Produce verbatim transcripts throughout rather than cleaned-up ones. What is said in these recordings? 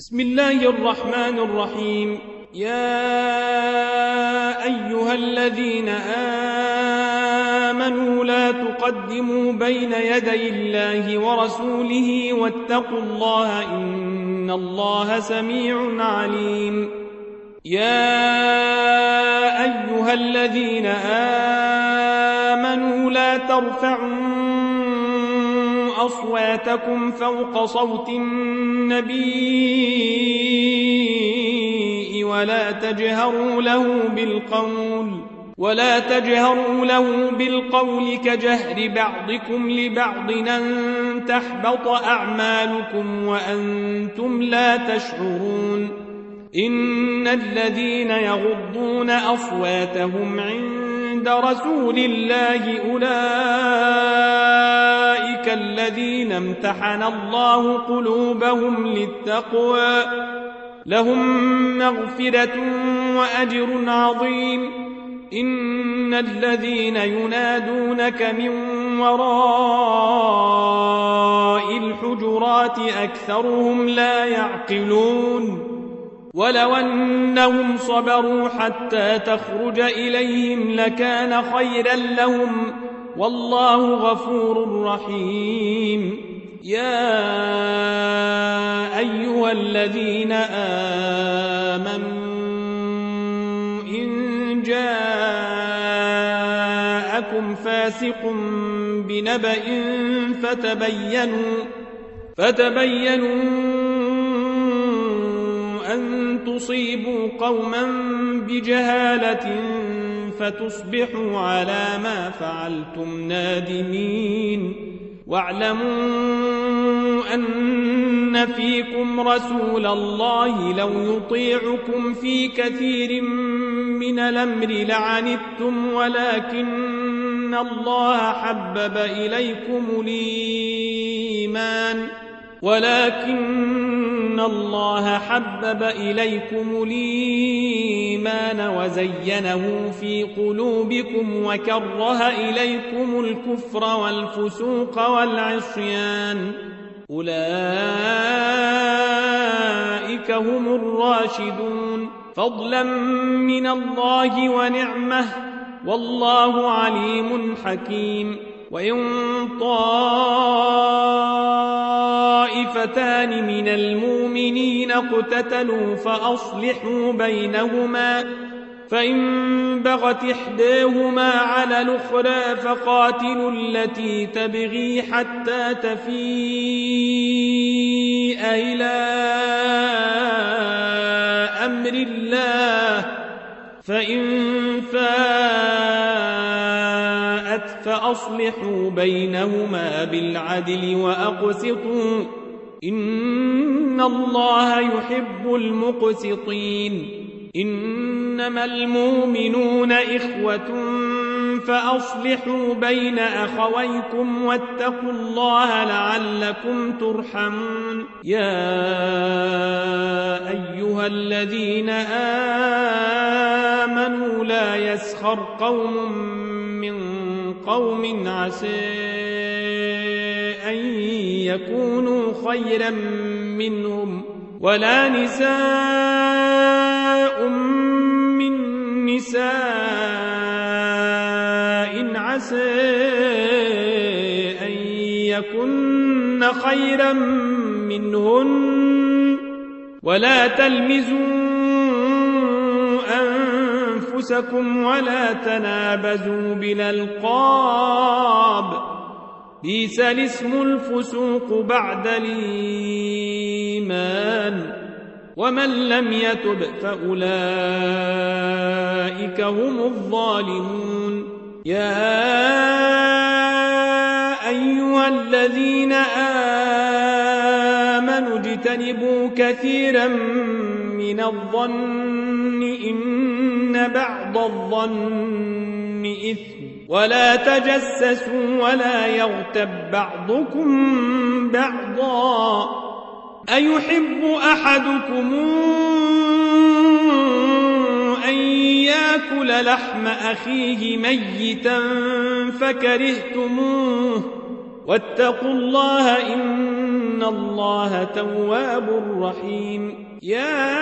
بسم الله الرحمن الرحيم. يا أيها الذين آمنوا لا تقدموا بين يدي الله ورسوله واتقوا الله إن الله سميع عليم. يا أيها الذين آمنوا لا ترفعوا أصواتكم فوق صوت النبي ولا تجهروا له بالقول ولا تجهروا له بالقول كجهر بعضكم لبعض أن تحبط أعمالكم وأنتم لا تشعرون. إن الذين يغضون أصواتهم عند رسول الله أولئك الذين امتحن الله قلوبهم للتقوى لهم مغفرة وأجر عظيم. إن الذين ينادونك من وراء الحجرات أكثرهم لا يعقلون. ولو أنهم صبروا حتى تخرج إليهم لكان خيرا لهم والله غفور رحيم. يا أيها الذين آمنوا إن جاءكم فاسق بنبأ فتبينوا فتبينوا أن تصيبوا قوما بجهالة فتصبحوا على ما فعلتم نادمين. واعلموا أن فيكم رسول الله لو يطيعكم في كثير من الأمر لعنتم ولكن الله حبب إليكم الإيمان ولكن الله حبب إليكم الإيمان وزينه في قلوبكم وكره إليكم الكفر والفسوق والعصيان أولئك هم الراشدون فضلا من الله ونعمه والله عليم حكيم. وإن طائفتان من المؤمنين اقتتلوا فأصلحوا بينهما فإن بغت إحداهما على الأخرى فقاتلوا التي تبغي حتى تفيء إلى أمر الله فإن فاءت فأصلحوا بينهما بالعدل وأقسطوا إن الله يحب المقسطين. إنما المؤمنون إخوة فأصلحوا بين أخويكم واتقوا الله لعلكم ترحمون. يا أيها الذين آمنوا لا يسخر قوم من قوم عسى أن يكونوا خيرا منهم ولا نساء من نساء عسى أن يكن خيرا منهن ولا تلمزوا أنفسكم ولا تنابزوا بالألقاب بئس الاسم الفسوق بعد الإيمان ومن لم يتب فأولئك هم الظالمون. يا أيها الذين آمنوا اجتنبوا كثيرا من الظن إن بعض الظن إثم ولا تجسسوا ولا يغتب بعضكم بعضا أيحب أحدكم أن يأكل لحم أخيه ميتا فكرهتموه واتقوا الله إن الله تواب رحيم يا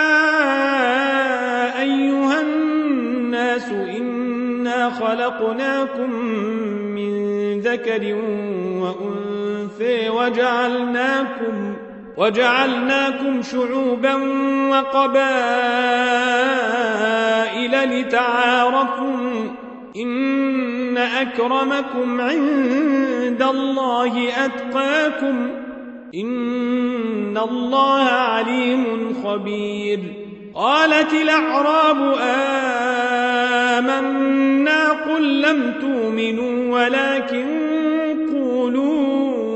أيها الناس إنا خلقناكم من ذكر وأنثى وجعلناكم وجعلناكم شعوبا وقبائل لتعارفوا إن أكرمكم عند الله أتقاكم إن الله عليم خبير قالت الأعراب آمنا قل لم تؤمنوا ولكن قولوا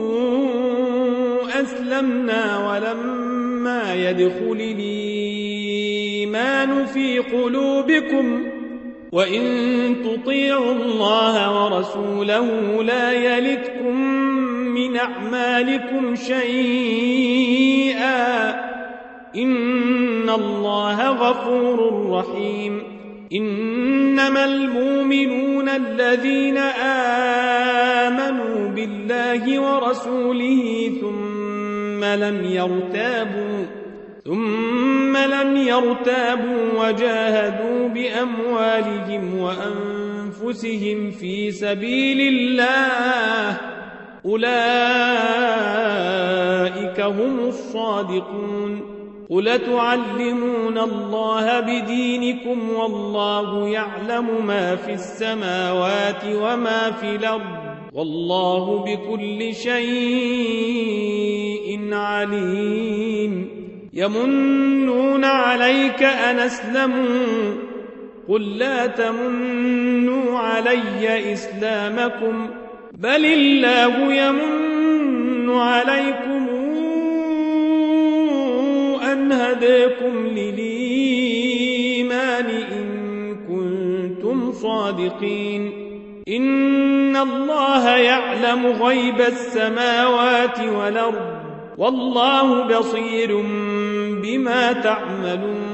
أسلمنا ولما يدخل الإيمان في قلوبكم وإن تطيعوا الله ورسوله لا يلتكم من أعمالكم شيئا إن الله غفور رحيم إنما المؤمنون الذين آمنوا بالله ورسوله ثم لم يرتابوا ثم لم يرتابوا وجاهدوا بأموالهم وأنفسهم في سبيل الله أولئك هم الصادقون قل تعلمون الله بدينكم والله يعلم ما في السماوات وما في الأرض والله بكل شيء عليم يمنون عليك أن أسلموا قل لا تمنوا علي إسلامكم بل الله يمن عليكم أن هداكم للإيمان إن كنتم صادقين إن الله يعلم غيب السماوات والأرض والله بصير بما تعملون